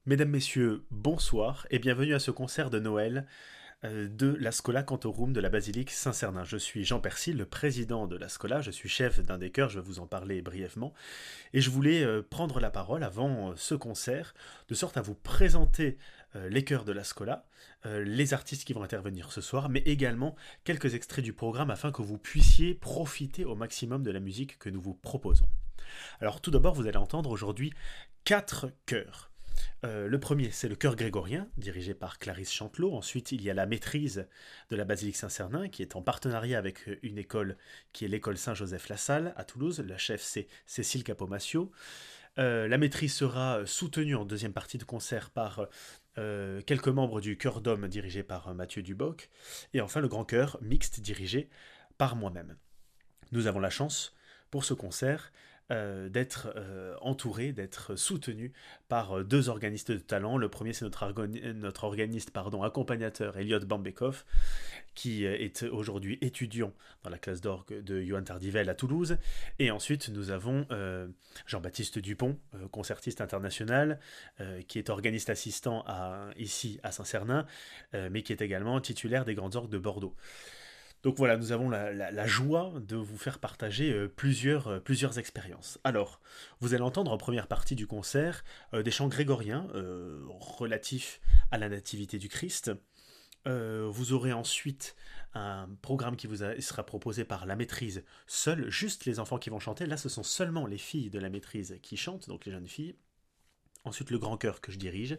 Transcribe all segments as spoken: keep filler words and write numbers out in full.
Mesdames, Messieurs, bonsoir et bienvenue à ce concert de Noël euh, de la Schola Cantorum de la Basilique Saint-Cernin. Je suis Jean Percy, le président de la Schola, je suis chef d'un des chœurs, je vais vous en parler brièvement, et je voulais euh, prendre la parole avant euh, ce concert, de sorte à vous présenter euh, les chœurs de la Schola, euh, les artistes qui vont intervenir ce soir, mais également quelques extraits du programme afin que vous puissiez profiter au maximum de la musique que nous vous proposons. Alors tout d'abord, vous allez entendre aujourd'hui quatre chœurs. Euh, le premier, c'est le chœur grégorien, dirigé par Clarisse Chantelot. Ensuite, il y a la maîtrise de la Basilique Saint-Cernin, qui est en partenariat avec une école qui est l'école Saint-Joseph-la-Salle à Toulouse. La chef, c'est Cécile Capomascio. Euh, la maîtrise sera soutenue en deuxième partie de concert par euh, quelques membres du chœur d'hommes dirigé par Mathieu Duboc. Et enfin, le grand chœur mixte dirigé par moi-même. Nous avons la chance, pour ce concert, euh, d'être euh, entouré, d'être soutenu par euh, deux organistes de talent. Le premier, c'est notre, argoni- notre organiste pardon, accompagnateur, Elliot Bambekov, qui euh, est aujourd'hui étudiant dans la classe d'orgue de Johan Tardivel à Toulouse. Et ensuite, nous avons euh, Jean-Baptiste Dupont, euh, concertiste international, euh, qui est organiste assistant à, ici à Saint-Cernin, euh, mais qui est également titulaire des grandes orgues de Bordeaux. Donc voilà, nous avons la, la- la joie de vous faire partager euh, plusieurs, euh, plusieurs expériences. Alors, vous allez entendre en première partie du concert euh, des chants grégoriens euh, relatifs à la nativité du Christ. Euh, vous aurez ensuite un programme qui vous a- sera proposé par la maîtrise seule, juste les enfants qui vont chanter. Là, ce sont seulement les filles de la maîtrise qui chantent, donc les jeunes filles. Ensuite, le grand chœur que je dirige,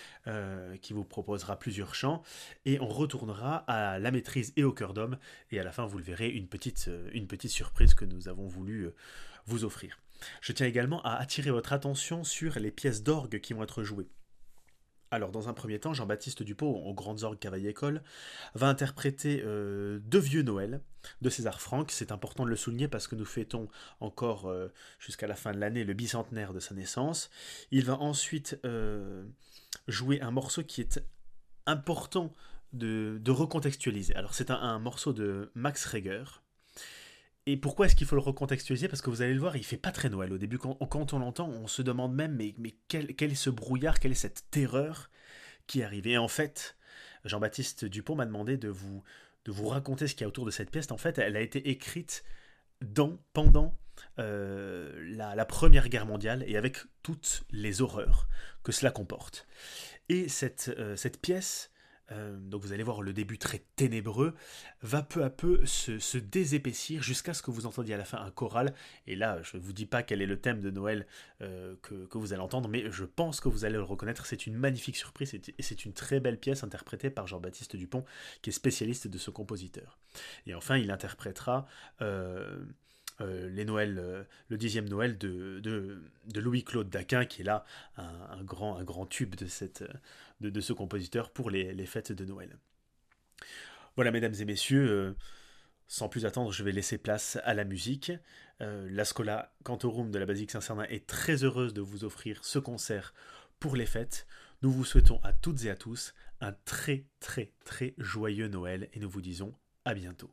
euh, qui vous proposera plusieurs chants, et on retournera à la maîtrise et au chœur d'homme, et à la fin, vous le verrez, une petite, euh, une petite surprise que nous avons voulu euh, vous offrir. Je tiens également à attirer votre attention sur les pièces d'orgue qui vont être jouées. Alors, dans un premier temps, Jean-Baptiste Dupont, aux Grandes Orgues Cavaillé-École, va interpréter euh, Deux Vieux Noël de César Franck. C'est important de le souligner parce que nous fêtons encore euh, jusqu'à la fin de l'année le bicentenaire de sa naissance. Il va ensuite euh, jouer un morceau qui est important de, de recontextualiser. Alors, c'est un, un morceau de Max Reger. Et pourquoi est-ce qu'il faut le recontextualiser? Parce que vous allez le voir, il fait pas très Noël. Au début, quand, quand on l'entend, on se demande même, mais, mais quel, quel est ce brouillard, quelle est cette terreur qui arrive? Et en fait, Jean-Baptiste Dupont m'a demandé de vous, de vous raconter ce qu'il y a autour de cette pièce. En fait, elle a été écrite dans, pendant euh, la, la Première Guerre mondiale et avec toutes les horreurs que cela comporte. Et cette, euh, cette pièce, euh, donc vous allez voir le début très ténébreux, va peu à peu se, se désépaissir jusqu'à ce que vous entendiez à la fin un choral. Et là, je ne vous dis pas quel est le thème de Noël euh, que, que vous allez entendre, mais je pense que vous allez le reconnaître. C'est une magnifique surprise et c'est une très belle pièce interprétée par Jean-Baptiste Dupont, qui est spécialiste de ce compositeur. Et enfin, il interprétera euh, euh, les Noëls, euh, le dixième Noël de, de, de Louis-Claude Daquin, qui est là un, un grand, un grand tube de, cette, de, de ce compositeur pour les, les fêtes de Noël. Voilà, mesdames et messieurs, euh, sans plus attendre, je vais laisser place à la musique. Euh, la Schola Cantorum de la Basilique Saint-Cernin est très heureuse de vous offrir ce concert pour les fêtes. Nous vous souhaitons à toutes et à tous un très très très joyeux Noël et nous vous disons à bientôt.